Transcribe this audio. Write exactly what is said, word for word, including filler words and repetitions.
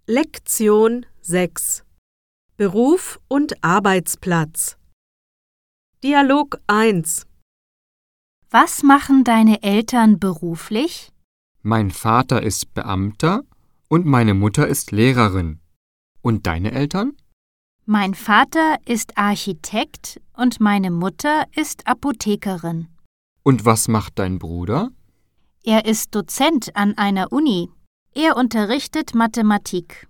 Lektion sechs Beruf und Arbeitsplatz. Dialog eins. Was machen deine Eltern beruflich? Mein Vater ist Beamter und meine Mutter ist Lehrerin. Und deine Eltern? Mein Vater ist Architekt und meine Mutter ist Apothekerin. Und was macht dein Bruder? Er ist Dozent an einer Uni. Er unterrichtet Mathematik.